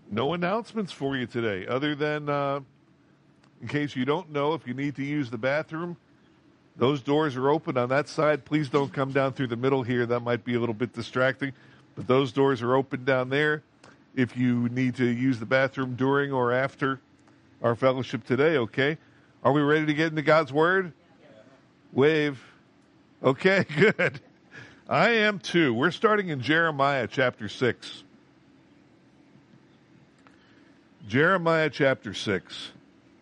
No announcements for you today, other than in case you don't know, if you need to use the bathroom, those doors are open on that side. Please don't come down through the middle here. That might be a little bit distracting. But those doors are open down there if you need to use the bathroom during or after our fellowship today, okay? Are we ready to get into God's Word? Wave. Okay, good. I am too. We're starting in Jeremiah chapter 6. Jeremiah chapter 6.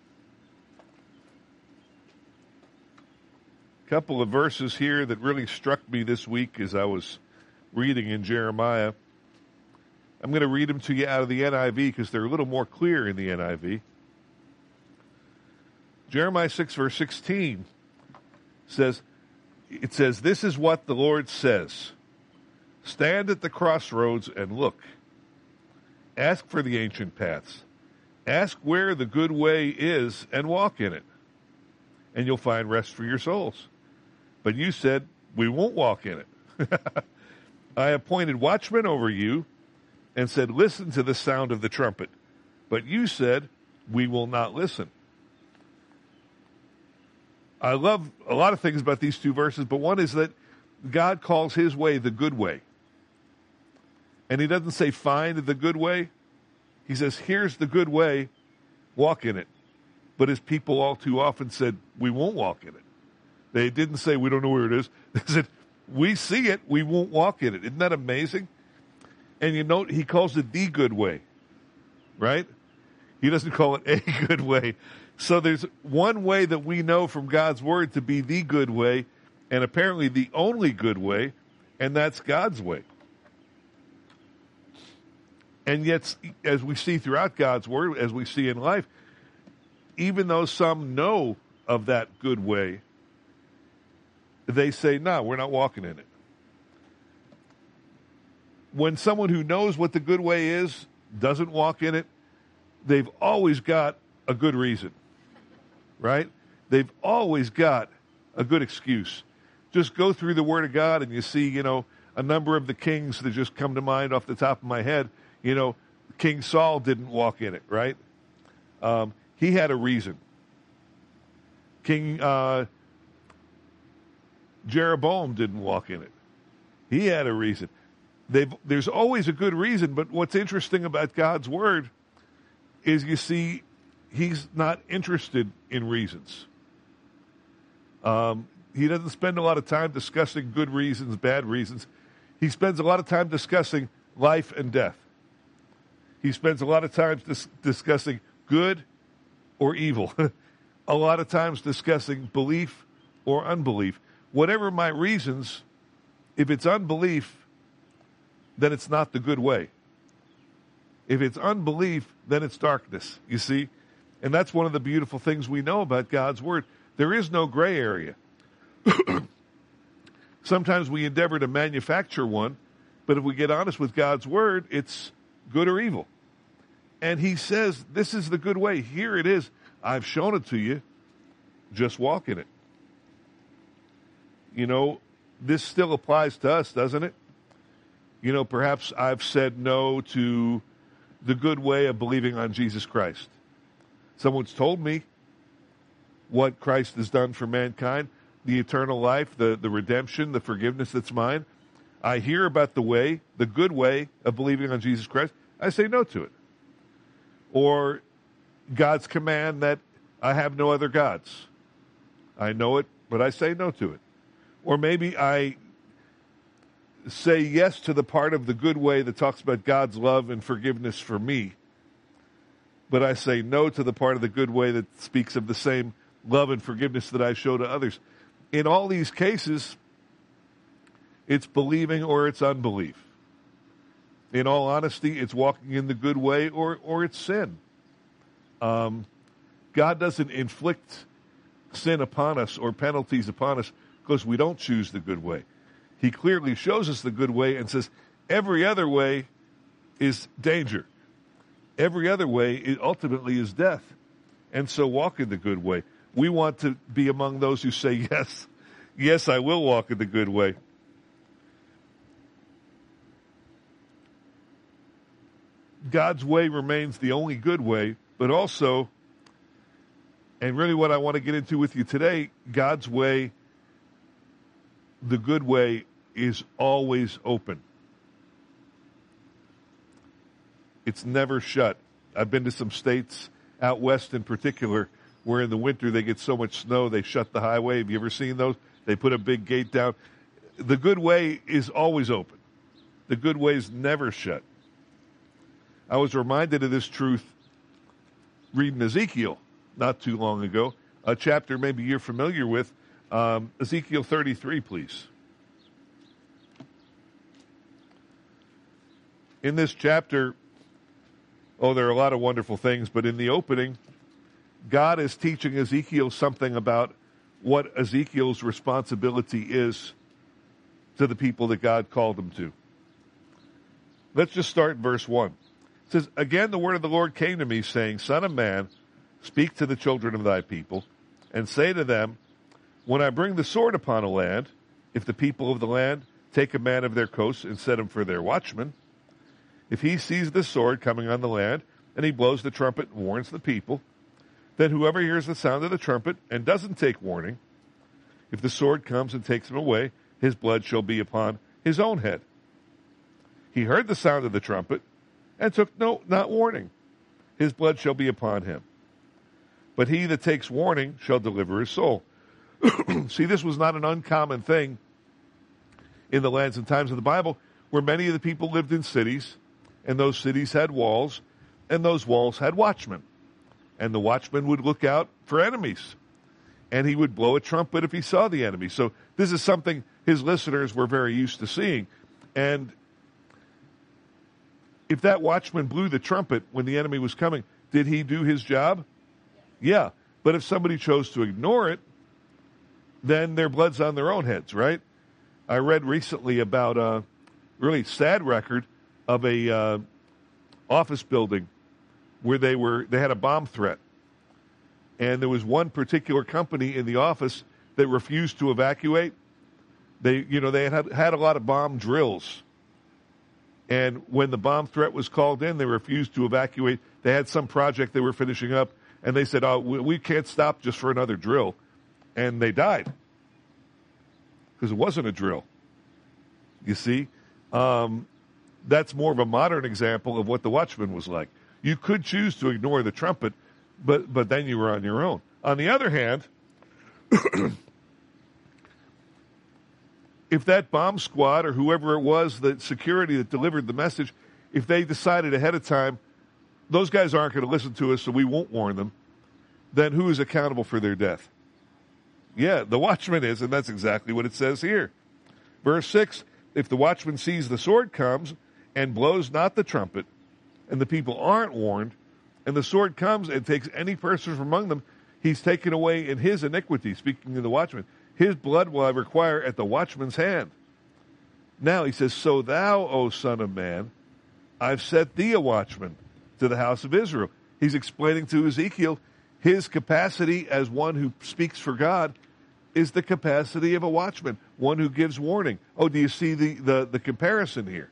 A couple of verses here that really struck me this week as I was reading in Jeremiah. I'm going to read them to you out of the NIV because they're a little more clear in the NIV. Jeremiah 6 verse 16 says, this is what the Lord says. Stand at the crossroads and look. Ask for the ancient paths. Ask where the good way is and walk in it. And you'll find rest for your souls. But you said, we won't walk in it. I appointed watchmen over you and said, listen to the sound of the trumpet. But you said, we will not listen. I love a lot of things about these two verses, but one is that God calls his way the good way. And he doesn't say find the good way. He says, here's the good way, walk in it. But his people all too often said, we won't walk in it. They didn't say, we don't know where it is. They said, we see it, we won't walk in it. Isn't that amazing? And you note, he calls it the good way, right? He doesn't call it a good way. So there's one way that we know from God's word to be the good way, and apparently the only good way, and that's God's way. And yet, as we see throughout God's word, as we see in life, even though some know of that good way, they say, no, we're not walking in it. When someone who knows what the good way is doesn't walk in it, they've always got a good reason, right? They've always got a good excuse. Just go through the Word of God and you see, a number of the kings that just come to mind off the top of my head. King Saul didn't walk in it, right? He had a reason. King Jeroboam didn't walk in it. He had a reason. There's always a good reason, but what's interesting about God's word is you see he's not interested in reasons. He doesn't spend a lot of time discussing good reasons, bad reasons. He spends a lot of time discussing life and death. He spends a lot of time discussing good or evil. A lot of times discussing belief or unbelief. Whatever my reasons, if it's unbelief, then it's not the good way. If it's unbelief, then it's darkness, you see? And that's one of the beautiful things we know about God's word. There is no gray area. Sometimes we endeavor to manufacture one, but if we get honest with God's word, it's good or evil. And he says, this is the good way. Here it is. I've shown it to you. Just walk in it. This still applies to us, doesn't it? Perhaps I've said no to the good way of believing on Jesus Christ. Someone's told me what Christ has done for mankind, the eternal life, the redemption, the forgiveness that's mine. I hear about the good way of believing on Jesus Christ. I say no to it. Or God's command that I have no other gods. I know it, but I say no to it. Or maybe I say yes to the part of the good way that talks about God's love and forgiveness for me, but I say no to the part of the good way that speaks of the same love and forgiveness that I show to others. In all these cases, it's believing or it's unbelief. In all honesty, it's walking in the good way or it's sin. God doesn't inflict sin upon us or penalties upon us because we don't choose the good way. He clearly shows us the good way and says every other way is danger. Every other way ultimately is death. And so walk in the good way. We want to be among those who say, yes, I will walk in the good way. God's way remains the only good way, but also, and really what I want to get into with you today, God's way, the good way, is always open. It's never shut. I've been to some states, out west in particular, where in the winter they get so much snow they shut the highway. Have you ever seen those? They put a big gate down. The good way is always open. The good way is never shut. I was reminded of this truth reading Ezekiel not too long ago, a chapter maybe you're familiar with. Ezekiel 33, please. In this chapter, there are a lot of wonderful things, but in the opening, God is teaching Ezekiel something about what Ezekiel's responsibility is to the people that God called him to. Let's just start in verse 1. It says, "Again the word of the Lord came to me, saying, Son of man, speak to the children of thy people, and say to them, when I bring the sword upon a land, if the people of the land take a man of their coast and set him for their watchman, if he sees the sword coming on the land, and he blows the trumpet and warns the people, then whoever hears the sound of the trumpet and doesn't take warning, if the sword comes and takes him away, his blood shall be upon his own head. He heard the sound of the trumpet and took not warning. His blood shall be upon him. But he that takes warning shall deliver his soul." See, this was not an uncommon thing in the lands and times of the Bible, where many of the people lived in cities, and those cities had walls, and those walls had watchmen. And the watchman would look out for enemies, and he would blow a trumpet if he saw the enemy. So this is something his listeners were very used to seeing. And if that watchman blew the trumpet when the enemy was coming, did he do his job? Yeah. But if somebody chose to ignore it, then their blood's on their own heads, right? I read recently about a really sad record of a office building where they had a bomb threat. And there was one particular company in the office that refused to evacuate. They had a lot of bomb drills. And when the bomb threat was called in, they refused to evacuate. They had some project they were finishing up, and they said, we can't stop just for another drill. And they died because it wasn't a drill. You see? That's more of a modern example of what the watchman was like. You could choose to ignore the trumpet, but then you were on your own. On the other hand, if that bomb squad or whoever it was, the security that delivered the message, if they decided ahead of time, those guys aren't going to listen to us, so we won't warn them, then who is accountable for their death? Yeah, the watchman is, and that's exactly what it says here. Verse 6, "If the watchman sees the sword comes and blows not the trumpet, and the people aren't warned, and the sword comes and takes any person from among them, he's taken away in his iniquity," speaking to the watchman. "His blood will I require at the watchman's hand." Now he says, "So thou, O son of man, I've set thee a watchman to the house of Israel." He's explaining to Ezekiel his capacity as one who speaks for God is the capacity of a watchman, one who gives warning. Oh, do you see the comparison here?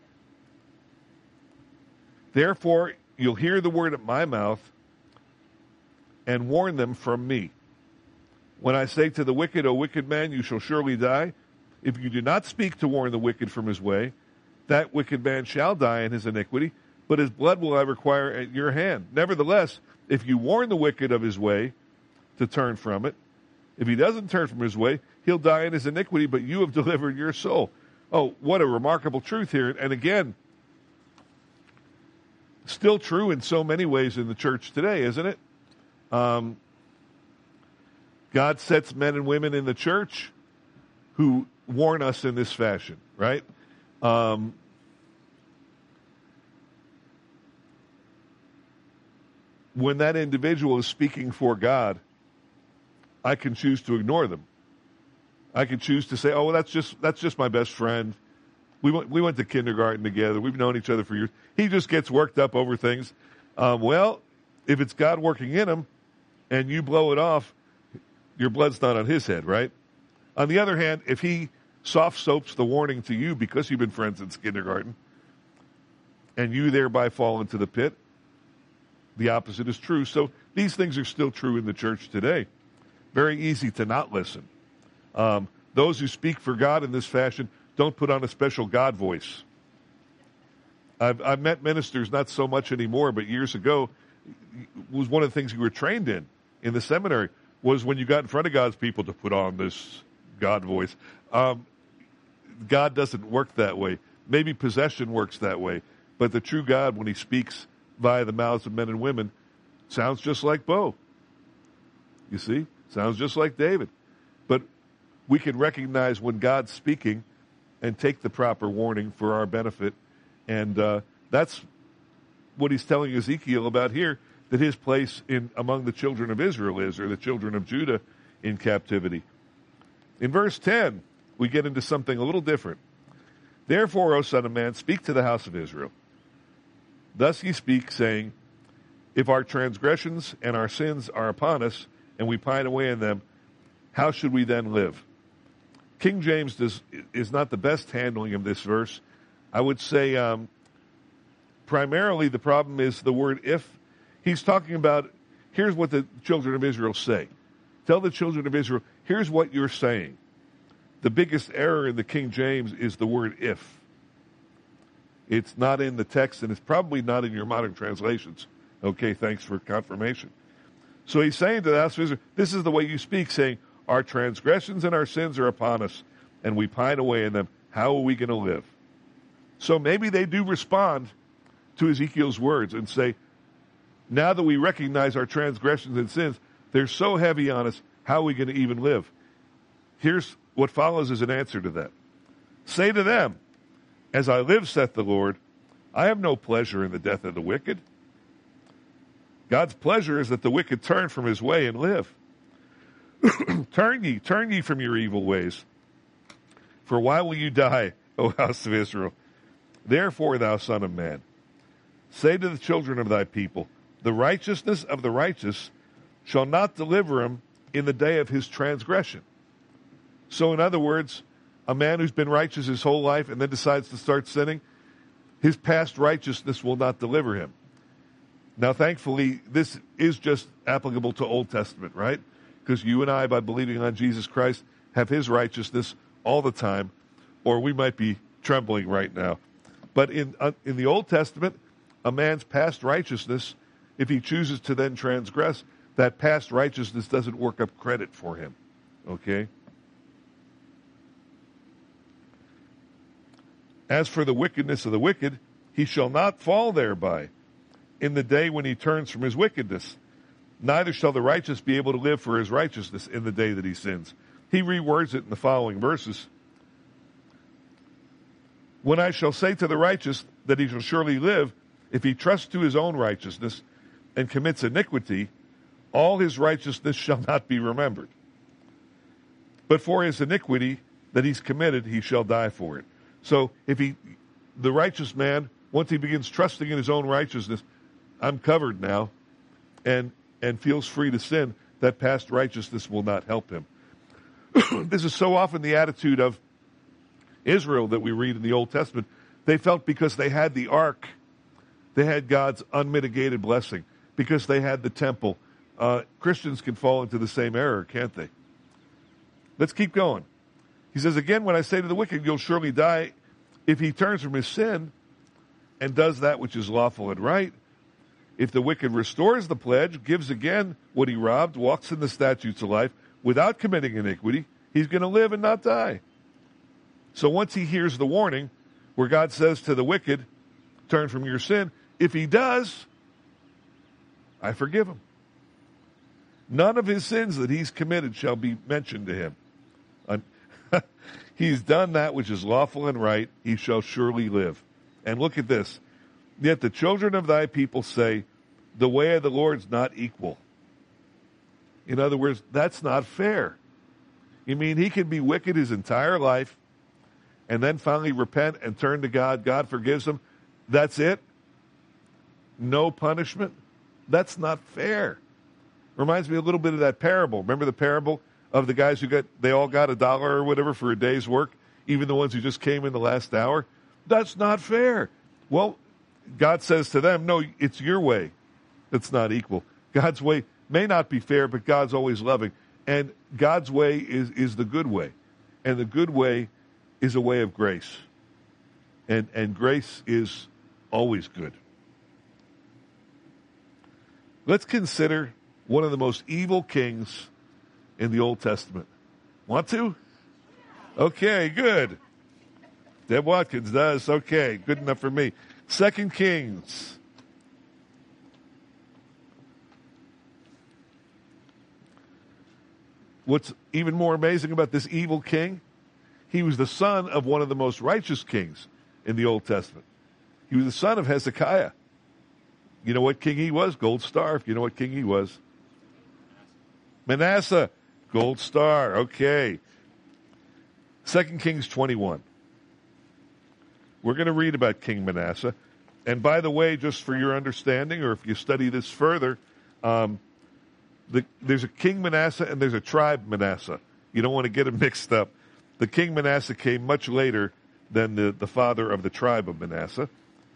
"Therefore, you'll hear the word at my mouth and warn them from me. When I say to the wicked, O wicked man, you shall surely die, if you do not speak to warn the wicked from his way, that wicked man shall die in his iniquity, but his blood will I require at your hand. Nevertheless, if you warn the wicked of his way to turn from it, if he doesn't turn from his way, he'll die in his iniquity, but you have delivered your soul." Oh, what a remarkable truth here. And again, still true in so many ways in the church today, isn't it? God sets men and women in the church who warn us in this fashion, right? When that individual is speaking for God, I can choose to ignore them. I can choose to say, "Oh, well, that's just my best friend. We went to kindergarten together. We've known each other for years. He just gets worked up over things." Well, if it's God working in him, and you blow it off, your blood's not on his head, right? On the other hand, if he soft soaps the warning to you because you've been friends since kindergarten, and you thereby fall into the pit, the opposite is true. So these things are still true in the church today. Very easy to not listen. Those who speak for God in this fashion don't put on a special God voice. I've met ministers, not so much anymore, but years ago, was one of the things you were trained in the seminary, was when you got in front of God's people to put on this God voice. God doesn't work that way. Maybe possession works that way, but the true God, when he speaks via the mouths of men and women, sounds just like Bo. You see? Sounds just like David. But we can recognize when God's speaking and take the proper warning for our benefit. And that's what he's telling Ezekiel about here, that his place among the children of Israel is, or the children of Judah in captivity. In verse 10, we get into something a little different. Therefore, O son of man, speak to the house of Israel. Thus ye speak, saying, if our transgressions and our sins are upon us, and we pine away in them, how should we then live? King James is not the best handling of this verse. I would say primarily the problem is the word if. He's talking about, here's what the children of Israel say. Tell the children of Israel, here's what you're saying. The biggest error in the King James is the word if. It's not in the text, and it's probably not in your modern translations. Okay, thanks for confirmation. So he's saying to the house of Israel, this is the way you speak, saying, our transgressions and our sins are upon us, and we pine away in them. How are we going to live? So maybe they do respond to Ezekiel's words and say, now that we recognize our transgressions and sins, they're so heavy on us, how are we going to even live? Here's what follows as an answer to that. Say to them, as I live, saith the Lord, I have no pleasure in the death of the wicked. God's pleasure is that the wicked turn from his way and live. Turn ye from your evil ways. For why will you die, O house of Israel? Therefore, thou son of man, say to the children of thy people, the righteousness of the righteous shall not deliver him in the day of his transgression. So in other words, a man who's been righteous his whole life and then decides to start sinning, his past righteousness will not deliver him. Now, thankfully, this is just applicable to Old Testament, right? Because you and I, by believing on Jesus Christ, have his righteousness all the time, or we might be trembling right now. But in the Old Testament, a man's past righteousness, if he chooses to then transgress, that past righteousness doesn't work up credit for him. Okay? As for the wickedness of the wicked, he shall not fall thereby in the day when he turns from his wickedness. Neither shall the righteous be able to live for his righteousness in the day that he sins. He rewords it in the following verses. When I shall say to the righteous that he shall surely live, if he trusts to his own righteousness and commits iniquity, all his righteousness shall not be remembered. But for his iniquity that he's committed, he shall die for it. So if the righteous man, once he begins trusting in his own righteousness, I'm covered now, and feels free to sin, that past righteousness will not help him. This is so often the attitude of Israel that we read in the Old Testament. They felt because they had the ark, they had God's unmitigated blessing. Because they had the temple. Christians can fall into the same error, can't they? Let's keep going. He says, again, when I say to the wicked, you'll surely die, if he turns from his sin and does that which is lawful and right. If the wicked restores the pledge, gives again what he robbed, walks in the statutes of life, without committing iniquity, he's going to live and not die. So once he hears the warning, where God says to the wicked, turn from your sin, if he does, I forgive him. None of his sins that he's committed shall be mentioned to him. He's done that which is lawful and right, he shall surely live. And look at this. Yet the children of thy people say, the way of the Lord's not equal. In other words, that's not fair. You mean he can be wicked his entire life and then finally repent and turn to God. God forgives him. That's it? No punishment? That's not fair. Reminds me a little bit of that parable. Remember the parable of the guys they all got $1 or whatever for a day's work, even the ones who just came in the last hour? That's not fair. Well, God says to them, no, it's your way that's not equal. God's way may not be fair, but God's always loving. And God's way is the good way. And the good way is a way of grace. And grace is always good. Let's consider one of the most evil kings in the Old Testament. Want to? Okay, good. Deb Watkins does. Okay, good enough for me. 2 Kings. What's even more amazing about this evil king? He was the son of one of the most righteous kings in the Old Testament. He was the son of Hezekiah. You know what king he was? Gold star. If you know what king he was. Manasseh. Gold star. Okay. 2 Kings 21. We're going to read about King Manasseh. And by the way, just for your understanding, or if you study this further, there's a King Manasseh and there's a tribe Manasseh. You don't want to get them mixed up. The King Manasseh came much later than the father of the tribe of Manasseh.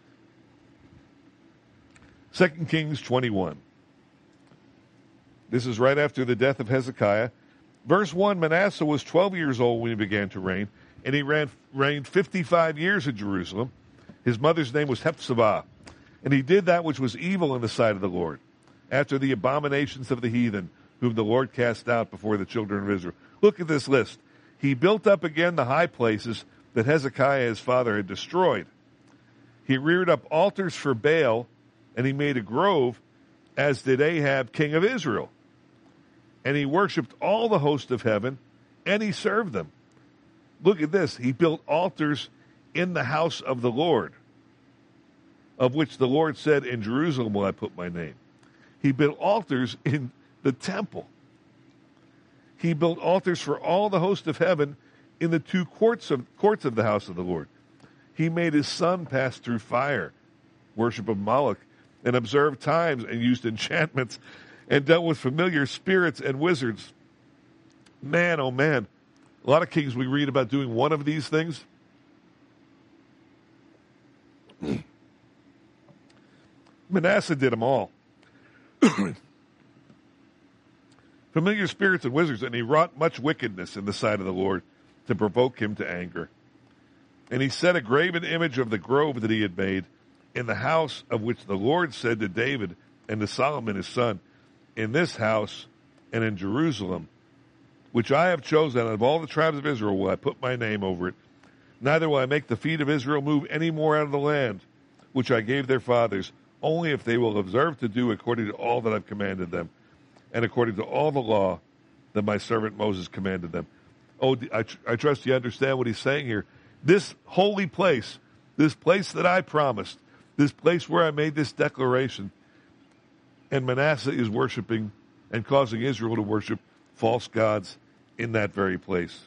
2 Kings 21. This is right after the death of Hezekiah. Verse 1, Manasseh was 12 years old when he began to reign, and he reigned 55 years in Jerusalem. His mother's name was Hephzibah, and he did that which was evil in the sight of the Lord, after the abominations of the heathen, whom the Lord cast out before the children of Israel. Look at this list. He built up again the high places that Hezekiah his father had destroyed. He reared up altars for Baal, and he made a grove, as did Ahab, king of Israel. And he worshipped all the host of heaven, and he served them. Look at this. He built altars in the house of the Lord, of which the Lord said, in Jerusalem will I put my name. He built altars in the temple. He built altars for all the host of heaven in the two courts of the house of the Lord. He made his son pass through fire, worship of Moloch, and observed times, and used enchantments, and dealt with familiar spirits and wizards. Man, oh man. A lot of kings we read about doing one of these things. Manasseh did them all. Familiar spirits and wizards, and he wrought much wickedness in the sight of the Lord to provoke him to anger. And he set a graven image of the grove that he had made in the house of which the Lord said to David and to Solomon his son, in this house and in Jerusalem, which I have chosen out of all the tribes of Israel, will I put my name over it. Neither will I make the feet of Israel move any more out of the land, which I gave their fathers, only if they will observe to do according to all that I've commanded them, and according to all the law that my servant Moses commanded them. Oh, I trust you understand what he's saying here. This holy place, this place that I promised, this place where I made this declaration, and Manasseh is worshiping and causing Israel to worship false gods in that very place.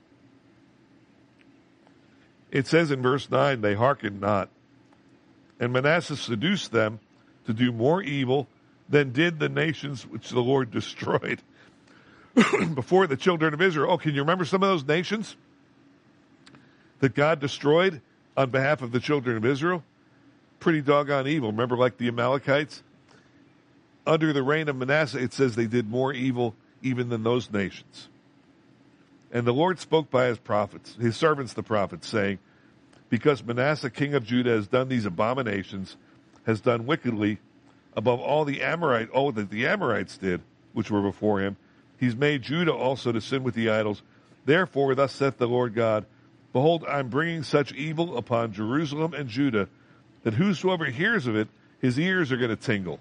It says in verse 9, they hearkened not. And Manasseh seduced them to do more evil than did the nations which the Lord destroyed before the children of Israel. Oh, can you remember some of those nations that God destroyed on behalf of the children of Israel? Pretty doggone evil. Remember, like the Amalekites? Under the reign of Manasseh, it says they did more evil even than those nations. And the Lord spoke by his prophets, his servants the prophets, saying, because Manasseh, king of Judah, has done these abominations, has done wickedly above all that the Amorites did, which were before him, he's made Judah also to sin with the idols. Therefore, thus saith the Lord God, behold, I'm bringing such evil upon Jerusalem and Judah, that whosoever hears of it, his ears are going to tingle.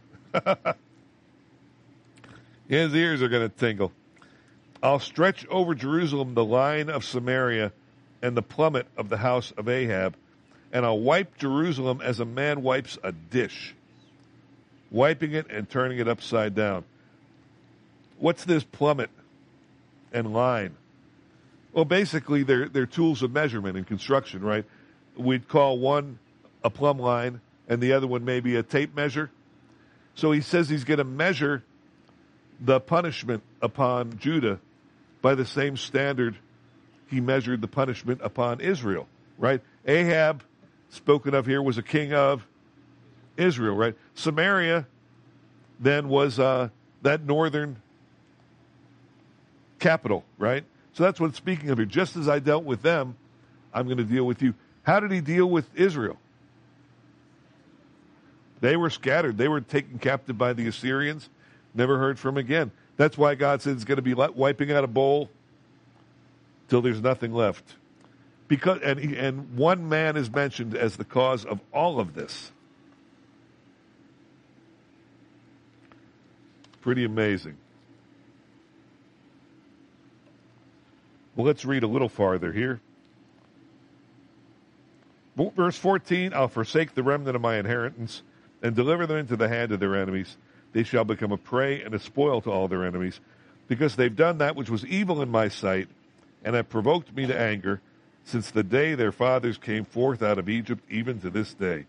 His ears are going to tingle. I'll stretch over Jerusalem the line of Samaria and the plummet of the house of Ahab, and I'll wipe Jerusalem as a man wipes a dish, wiping it and turning it upside down. What's this plummet and line? Well, basically, they're tools of measurement in construction, right? We'd call one a plumb line and the other one maybe a tape measure. So he says he's going to measure the punishment upon Judah by the same standard he measured the punishment upon Israel, right? Ahab, spoken of here, was a king of Israel, right? Samaria then was that northern capital, right? So that's what it's speaking of here. Just as I dealt with them, I'm going to deal with you. How did he deal with Israel? They were scattered. They were taken captive by the Assyrians. Never heard from again. That's why God said it's going to be wiping out a bowl till there's nothing left. Because and one man is mentioned as the cause of all of this. Pretty amazing. Well, let's read a little farther here. Verse 14, I'll forsake the remnant of my inheritance and deliver them into the hand of their enemies. They shall become a prey and a spoil to all their enemies, because they've done that which was evil in my sight, and have provoked me to anger, since the day their fathers came forth out of Egypt, even to this day.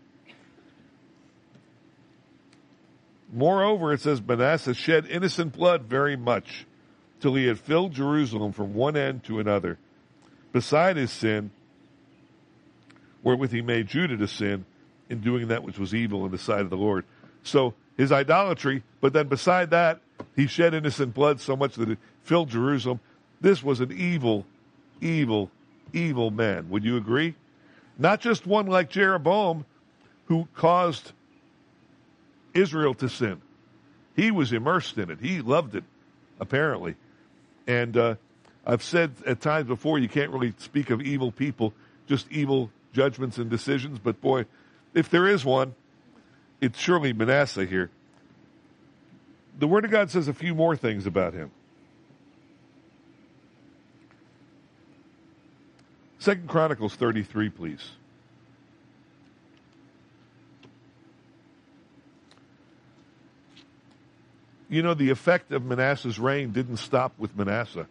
Moreover, it says, Manasseh shed innocent blood very much, till he had filled Jerusalem from one end to another. Beside his sin, wherewith he made Judah to sin, in doing that which was evil in the sight of the Lord. So his idolatry, but then beside that, he shed innocent blood so much that it filled Jerusalem. This was an evil, evil, evil man. Would you agree? Not just one like Jeroboam, who caused Israel to sin. He was immersed in it. He loved it, apparently. And I've said at times before, you can't really speak of evil people, just evil judgments and decisions. But boy, if there is one, it's surely Manasseh here. The Word of God says a few more things about him. 2 Chronicles 33, please. You know, the effect of Manasseh's reign didn't stop with Manasseh.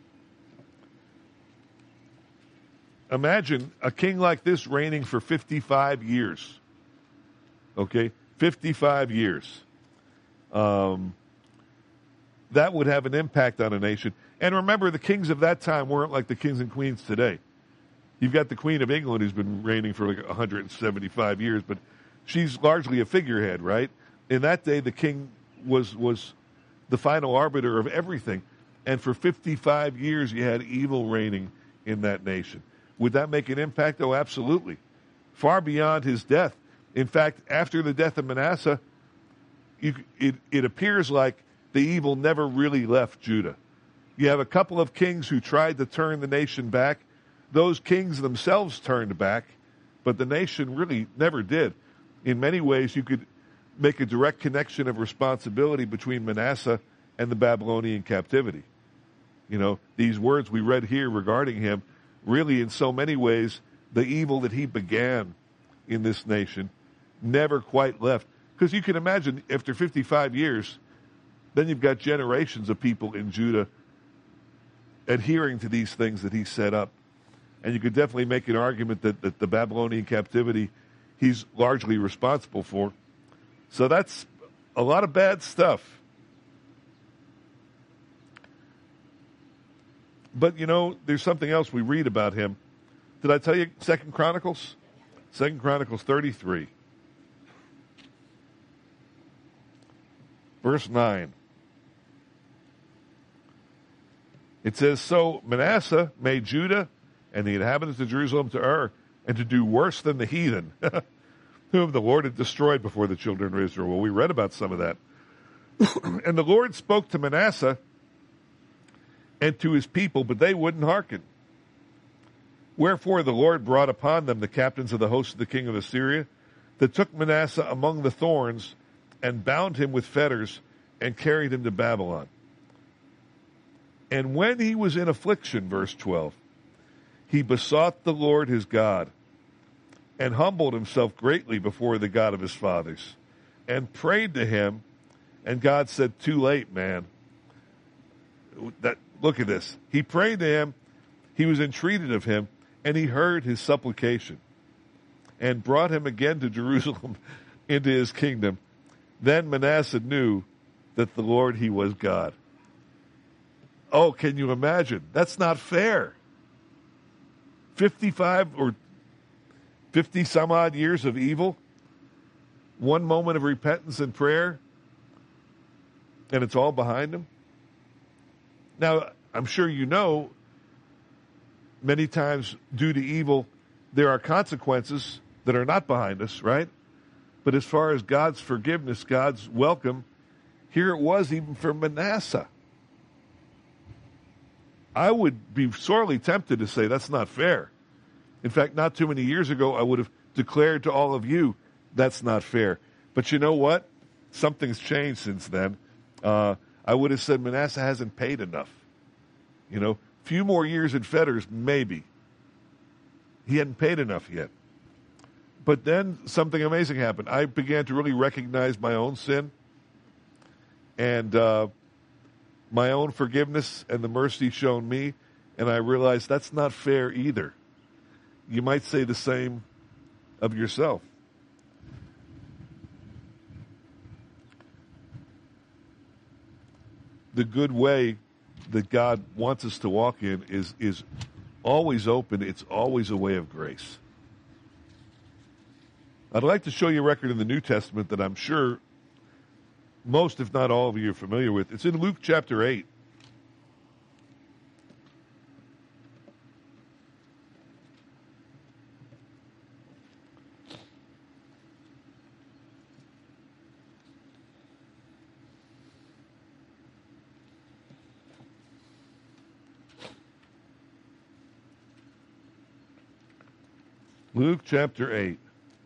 Imagine a king like this reigning for 55 years. Okay? 55 years. That would have an impact on a nation. And remember, the kings of that time weren't like the kings and queens today. You've got the Queen of England who's been reigning for like 175 years, but she's largely a figurehead, right? In that day, the king was the final arbiter of everything. And for 55 years, you had evil reigning in that nation. Would that make an impact? Oh, absolutely. Far beyond his death. In fact, after the death of Manasseh, it appears like the evil never really left Judah. You have a couple of kings who tried to turn the nation back. Those kings themselves turned back, but the nation really never did. In many ways, you could make a direct connection of responsibility between Manasseh and the Babylonian captivity. You know, these words we read here regarding him, really in so many ways, the evil that he began in this nation never quite left. Because you can imagine, after 55 years, then you've got generations of people in Judah adhering to these things that he set up. And you could definitely make an argument that the Babylonian captivity he's largely responsible for. So that's a lot of bad stuff. But, you know, there's something else we read about him. Did I tell you 2 Chronicles? 2 Chronicles 33. Verse 9. It says, So Manasseh made Judah and the inhabitants of Jerusalem to err, and to do worse than the heathen, whom the Lord had destroyed before the children of Israel. Well, we read about some of that. And the Lord spoke to Manasseh and to his people, but they wouldn't hearken. Wherefore the Lord brought upon them the captains of the host of the king of Assyria, that took Manasseh among the thorns, and bound him with fetters, and carried him to Babylon. And when he was in affliction, verse 12, he besought the Lord his God, and humbled himself greatly before the God of his fathers, and prayed to him, and God said, Too late, man. Look at this. He prayed to him, he was entreated of him, and he heard his supplication, and brought him again to Jerusalem into his kingdom. Then Manasseh knew that the Lord, he was God. Oh, can you imagine? That's not fair. 55 or 50 some odd years of evil, one moment of repentance and prayer, and it's all behind him. Now, I'm sure you know, many times due to evil, there are consequences that are not behind us, right? But as far as God's forgiveness, God's welcome, here it was even for Manasseh. I would be sorely tempted to say that's not fair. In fact, not too many years ago, I would have declared to all of you, that's not fair. But you know what? Something's changed since then. I would have said Manasseh hasn't paid enough. You know, few more years in fetters, maybe. He hadn't paid enough yet. But then something amazing happened. I began to really recognize my own sin and my own forgiveness and the mercy shown me, and I realized that's not fair either. You might say the same of yourself. The good way that God wants us to walk in is always open. It's always a way of grace. I'd like to show you a record in the New Testament that I'm sure most, if not all of you, are familiar with. It's in Luke chapter 8. Luke chapter 8.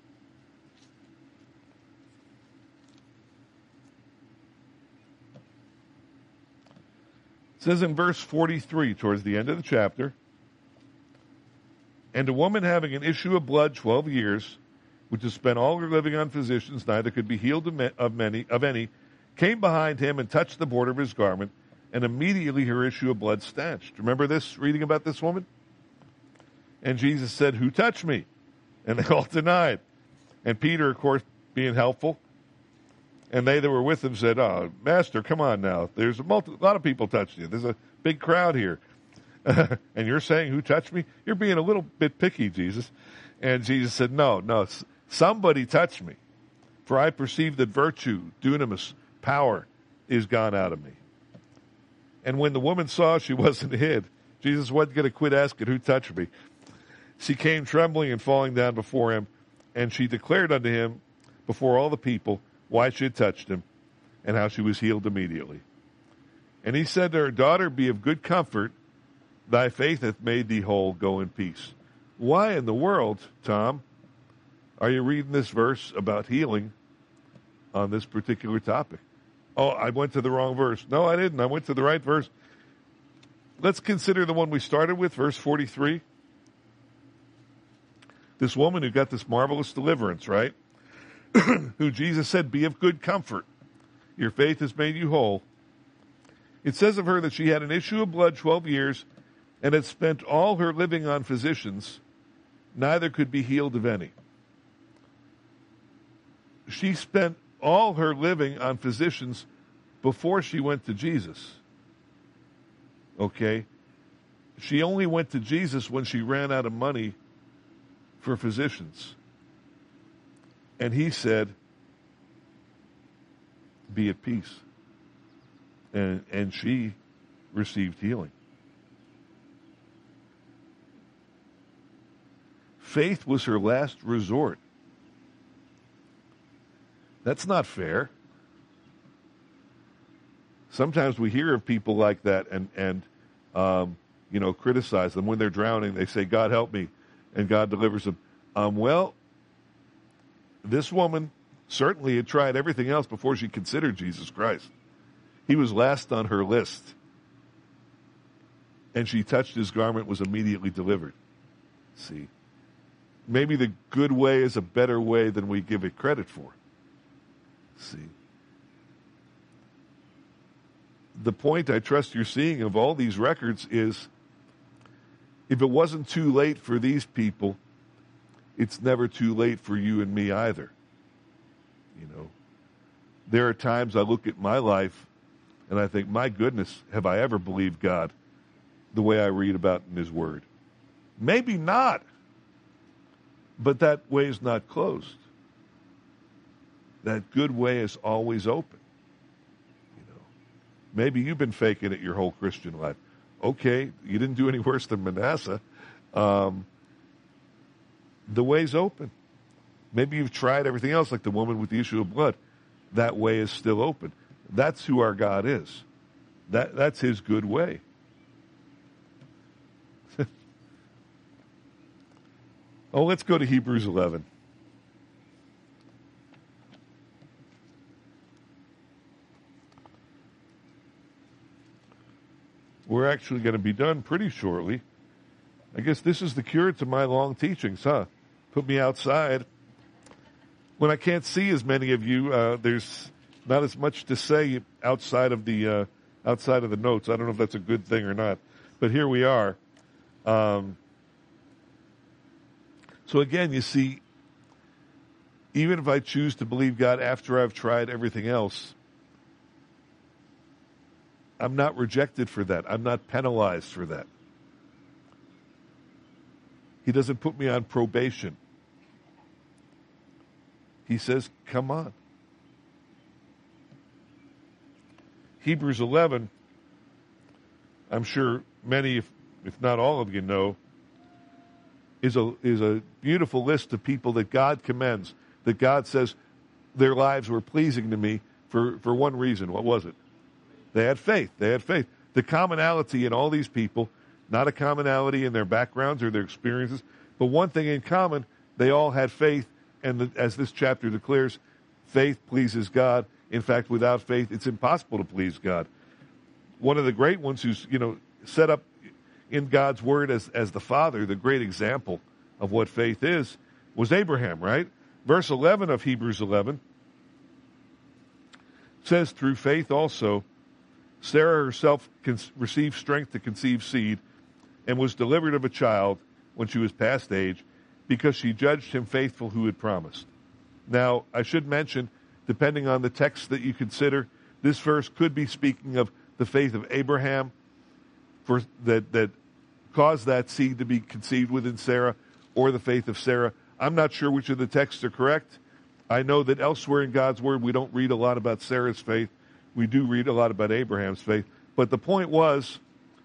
It says in verse 43, towards the end of the chapter, and a woman having an issue of blood 12 years, which has spent all her living on physicians, neither could be healed of any, came behind him and touched the border of his garment, and immediately her issue of blood stanched. Remember this, reading about this woman? And Jesus said, who touched me? And they all denied. And Peter, of course, being helpful, and they that were with him said, oh, Master, come on now. There's a lot of people touching you. There's a big crowd here. And you're saying, who touched me? You're being a little bit picky, Jesus. And Jesus said, no, somebody touched me. For I perceive that virtue, dunamis, power, is gone out of me. And when the woman saw she wasn't hid, Jesus wasn't going to quit asking, who touched me? She came trembling and falling down before him, and she declared unto him before all the people why she had touched him, and how she was healed immediately. And he said to her, daughter, be of good comfort, thy faith hath made thee whole, go in peace. Why in the world, Tom, are you reading this verse about healing on this particular topic? Oh, I went to the wrong verse. No, I didn't. I went to the right verse. Let's consider the one we started with, verse 43. This woman who got this marvelous deliverance, right? Who Jesus said, be of good comfort. Your faith has made you whole. It says of her that she had an issue of blood 12 years and had spent all her living on physicians, neither could be healed of any. She spent all her living on physicians before she went to Jesus. Okay? She only went to Jesus when she ran out of money for physicians. And he said, be at peace. And she received healing. Faith was her last resort. That's not fair. Sometimes we hear of people like that and criticize them. When they're drowning, they say, God help me, and God delivers them. Well, this woman certainly had tried everything else before she considered Jesus Christ. He was last on her list. And she touched his garment, was immediately delivered. See, maybe the good way is a better way than we give it credit for. See, the point I trust you're seeing of all these records is, if it wasn't too late for these people, it's never too late for you and me either. You know, there are times I look at my life and I think, my goodness, have I ever believed God the way I read about in his word? Maybe not, but that way is not closed. that good way is always open. Maybe you've been faking it your whole Christian life. Okay, you didn't do any worse than Manasseh. The way's open. Maybe you've tried everything else, like the woman with the issue of blood. That way is still open. That's who our God is. That's his good way. Oh, let's go to Hebrews 11. We're actually going to be done pretty shortly. I guess this is the cure to my long teachings, huh? Put me outside. When I can't see as many of you, there's not as much to say outside of the notes. I don't know if that's a good thing or not, but here we are. So again, you see, even if I choose to believe God after I've tried everything else, I'm not rejected for that. I'm not penalized for that. He doesn't put me on probation. He says, come on. Hebrews 11, I'm sure many, if not all of you know, is a beautiful list of people that God commends, that God says their lives were pleasing to me for one reason. What was it? They had faith. They had faith. The commonality in all these people, not a commonality in their backgrounds or their experiences, but one thing in common, they all had faith. And as this chapter declares, faith pleases God. In fact, without faith, it's impossible to please God. One of the great ones who's, set up in God's word as the father, the great example of what faith is, was Abraham, right? Verse 11 of Hebrews 11 says, through faith also, Sarah herself received strength to conceive seed and was delivered of a child when she was past age because she judged him faithful who had promised. Now, I should mention, depending on the text that you consider, this verse could be speaking of the faith of Abraham that caused that seed to be conceived within Sarah, or the faith of Sarah. I'm not sure which of the texts are correct. I know that elsewhere in God's word we don't read a lot about Sarah's faith. We do read a lot about Abraham's faith. But the point was,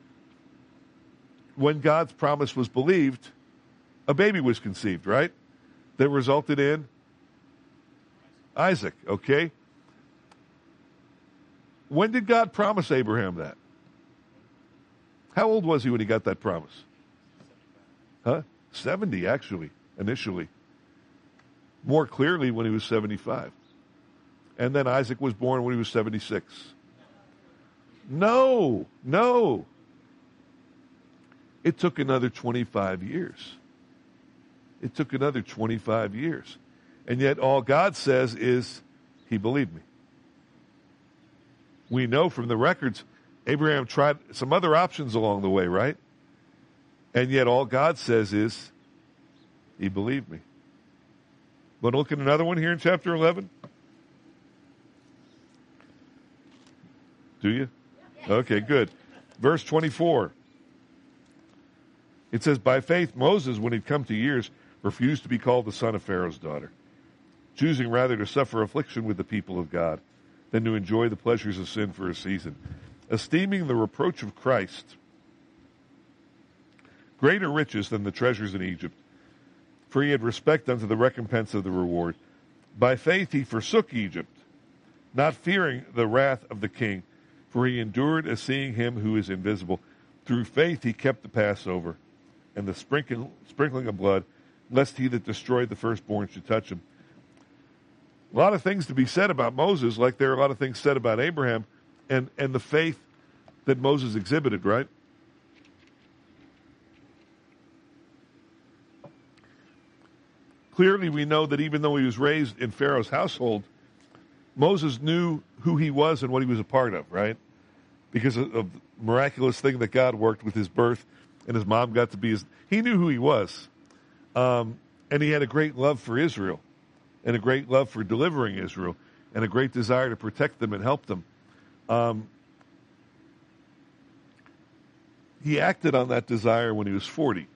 when God's promise was believed, a baby was conceived, right? That resulted in Isaac, okay? When did God promise Abraham that? How old was he when he got that promise? 70, actually, initially. More clearly when he was 75. And then Isaac was born when he was 76. No. It took another 25 years. It took another 25 years. And yet all God says is, he believed me. We know from the records, Abraham tried some other options along the way, right? And yet all God says is, he believed me. Want to look at another one here in chapter 11? Do you? Okay, good. Verse 24. It says, by faith Moses, when he'd come to years, refused to be called the son of Pharaoh's daughter, choosing rather to suffer affliction with the people of God than to enjoy the pleasures of sin for a season, esteeming the reproach of Christ greater riches than the treasures in Egypt, for he had respect unto the recompense of the reward. By faith he forsook Egypt, not fearing the wrath of the king, for he endured as seeing him who is invisible. Through faith he kept the Passover and the sprinkling of blood, lest he that destroyed the firstborn should touch him. A lot of things to be said about Moses, like there are a lot of things said about Abraham and the faith that Moses exhibited, right? Clearly we know that even though he was raised in Pharaoh's household, Moses knew who he was and what he was a part of, right? Because of the miraculous thing that God worked with his birth, and his mom got to be he knew who he was. And he had a great love for Israel, and a great love for delivering Israel, and a great desire to protect them and help them. He acted on that desire when he was 40.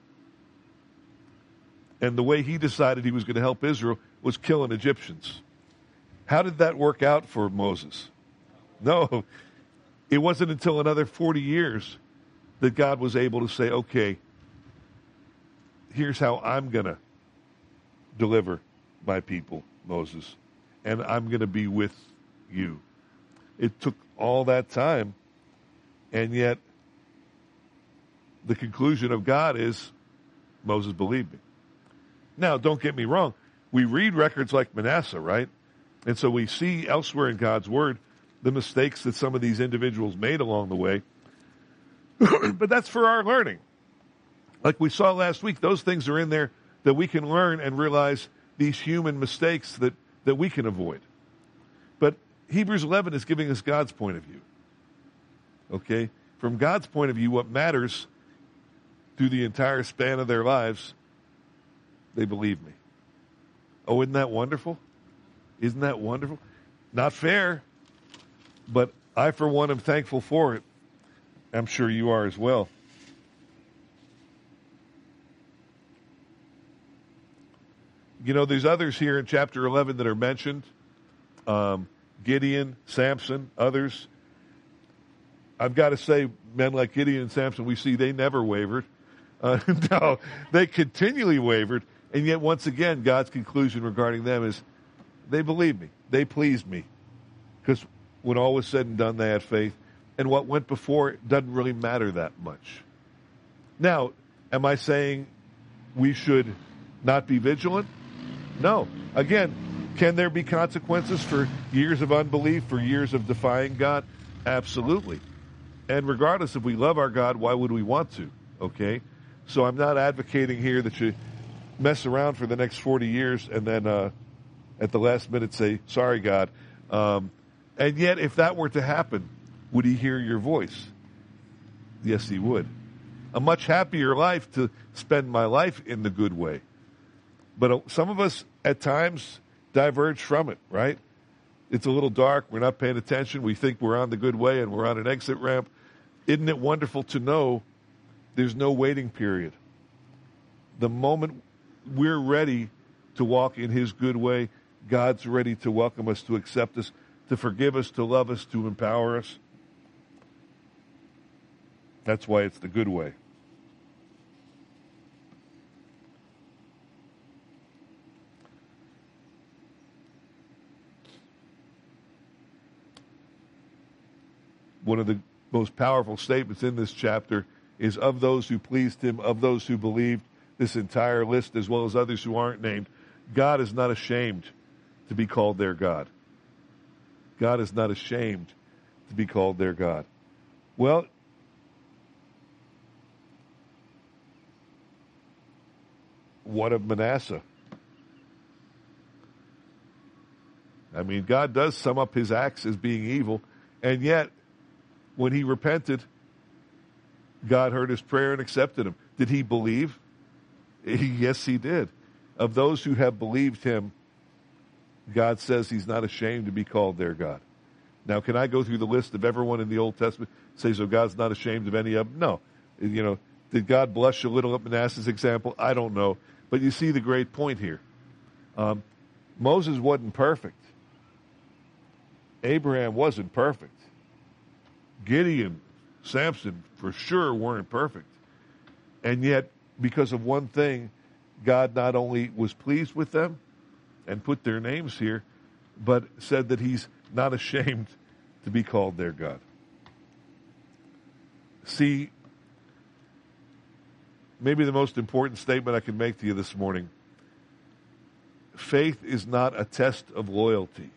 And the way he decided he was going to help Israel was killing Egyptians. How did that work out for Moses? No, it wasn't until another 40 years that God was able to say, okay, here's how I'm going to deliver my people, Moses, and I'm going to be with you. It took all that time, and yet the conclusion of God is Moses believed me. Now, don't get me wrong. We read records like Manasseh, right? And so we see elsewhere in God's Word the mistakes that some of these individuals made along the way. But that's for our learning. Like we saw last week, those things are in there that we can learn and realize these human mistakes that we can avoid. But Hebrews 11 is giving us God's point of view. Okay? From God's point of view, what matters through the entire span of their lives, they believe me. Oh, isn't that wonderful? Isn't that wonderful? Not fair, but I, for one, am thankful for it. I'm sure you are as well. You know, there's others here in chapter 11 that are mentioned. Gideon, Samson, others. I've got to say, men like Gideon and Samson, we see they never wavered. No, they continually wavered. And yet, once again, God's conclusion regarding them is they believed me. They pleased me. Because when all was said and done, they had faith. And what went before doesn't really matter that much. Now, am I saying we should not be vigilant? No. Again, can there be consequences for years of unbelief, for years of defying God? Absolutely. And regardless if we love our God, why would we want to? Okay? So I'm not advocating here that you mess around for the next 40 years and then at the last minute say, sorry, God. And yet, if that were to happen, would he hear your voice? Yes, he would. A much happier life to spend my life in the good way. But some of us, at times, diverge from it, right? It's a little dark. We're not paying attention. We think we're on the good way and we're on an exit ramp. Isn't it wonderful to know there's no waiting period? The moment we're ready to walk in his good way, God's ready to welcome us, to accept us, to forgive us, to love us, to empower us. That's why it's the good way. One of the most powerful statements in this chapter is, of those who pleased him, of those who believed. This entire list, as well as others who aren't named, God is not ashamed to be called their God. God is not ashamed to be called their God. Well, what of Manasseh? I mean, God does sum up his acts as being evil, and yet, when he repented, God heard his prayer and accepted him. Did he believe? Yes, he did. Of those who have believed him, God says he's not ashamed to be called their God. Now, can I go through the list of everyone in the Old Testament, say, so God's not ashamed of any of them? No. You know, did God blush a little at Manasseh's example? I don't know. But you see the great point here. Moses wasn't perfect. Abraham wasn't perfect. Gideon, Samson, for sure weren't perfect. And yet, because of one thing, God not only was pleased with them and put their names here, but said that he's not ashamed to be called their God. See, maybe the most important statement I can make to you this morning: faith is not a test of loyalty.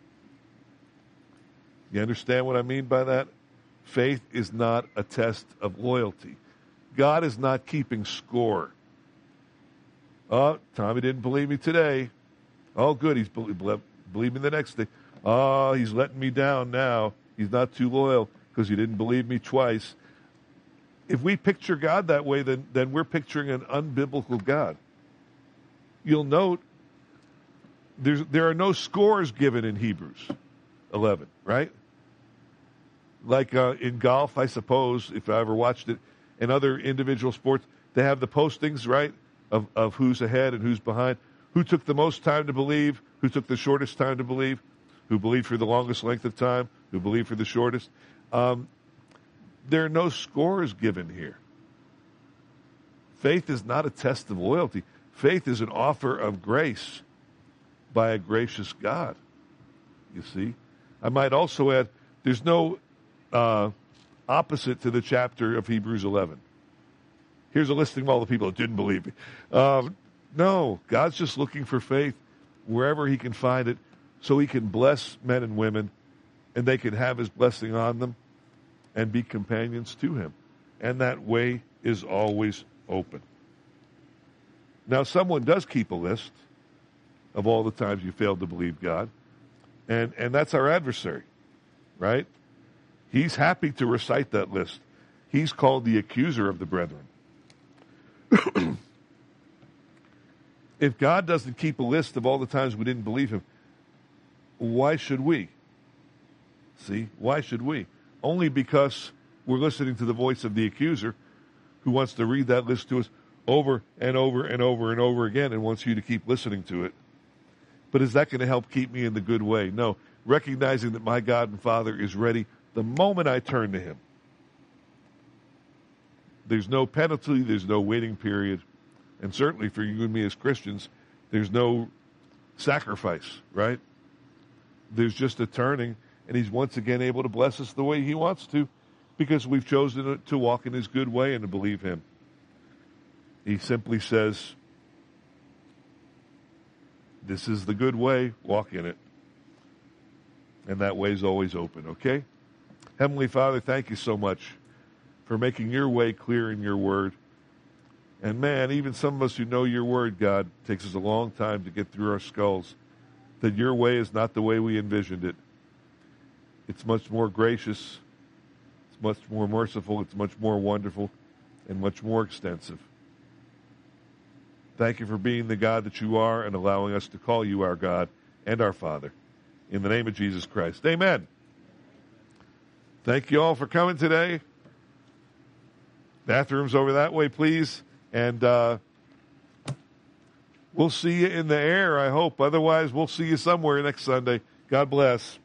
You understand what I mean by that? Faith is not a test of loyalty. God is not keeping score. Oh, Tommy didn't believe me today. Oh, good, he's believe me the next day. Oh, he's letting me down now. He's not too loyal because he didn't believe me twice. If we picture God that way, then we're picturing an unbiblical God. You'll note there are no scores given in Hebrews 11, right? Like in golf, I suppose, if I ever watched it, and other individual sports, they have the postings, right, of who's ahead and who's behind, who took the most time to believe, who took the shortest time to believe. who believe for the longest length of time, who believe for the shortest. There are no scores given here. Faith is not a test of loyalty. Faith is an offer of grace by a gracious God. You see? I might also add, there's no opposite to the chapter of Hebrews 11. Here's a listing of all the people that didn't believe me. No, God's just looking for faith wherever he can find it so he can bless men and women and they can have his blessing on them and be companions to him. And that way is always open. Now, someone does keep a list of all the times you failed to believe God, and that's our adversary, right? He's happy to recite that list. He's called the accuser of the brethren. If God doesn't keep a list of all the times we didn't believe him, why should we? See, why should we? Only because we're listening to the voice of the accuser who wants to read that list to us over and over and over and over again and wants you to keep listening to it. But is that going to help keep me in the good way? No. Recognizing that my God and Father is ready the moment I turn to him. There's no penalty, there's no waiting period. And certainly for you and me as Christians, there's no sacrifice, right? There's just a turning, and he's once again able to bless us the way he wants to because we've chosen to walk in his good way and to believe him. He simply says, this is the good way, walk in it. And that way is always open, okay? Heavenly Father, thank you so much for making your way clear in your word. And man, even some of us who know your word, God, takes us a long time to get through our skulls that your way is not the way we envisioned it. It's much more gracious, it's much more merciful, it's much more wonderful, and much more extensive. Thank you for being the God that you are and allowing us to call you our God and our Father. In the name of Jesus Christ. Amen. Thank you all for coming today. Bathrooms over that way, please. And we'll see you in the air, I hope. Otherwise, we'll see you somewhere next Sunday. God bless.